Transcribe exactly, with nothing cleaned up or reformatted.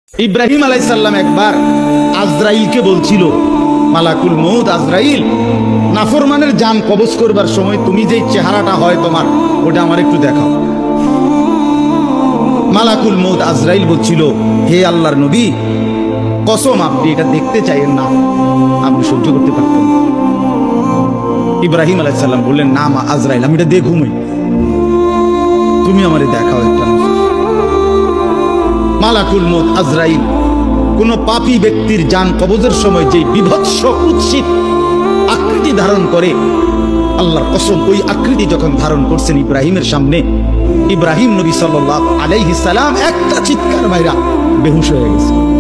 ইব্রাহিম আলাইহিস সালাম একবার আজরাইলকে বলছিল, মালাকুল মউত আজরাইল, নাফরমানের জান কবজ করবার সময় তুমি যেই চেহারাটা হয় তোমার, ওটা আমার একটু দেখাও। মালাকুল মউত আজরাইল বলছিল, হে আল্লাহর নবী, কসম আপনি এটা দেখতে চাইেন না, আপনি সহ্য করতে পারতেন। ইব্রাহিম আলাইহিস সালাম বললেন, না মা আজরাইল, আমি এটা দেখুমই, তুমি আমারে দেখাও একটা। মালাকুল মউত আজরাইল কোন পাপী ব্যক্তির জান কবজের সময় যে বিভৎস কুৎসিত আকৃতি ধারণ করে, আল্লাহর কসম ওই আকৃতি যখন ধারণ করছেন ইব্রাহিমের সামনে, ইব্রাহিম নবী সাল্লাল্লাহু আলাইহি সাল্লাম একটা চিৎকার মাইরা বেহুশ হয়ে গেছে।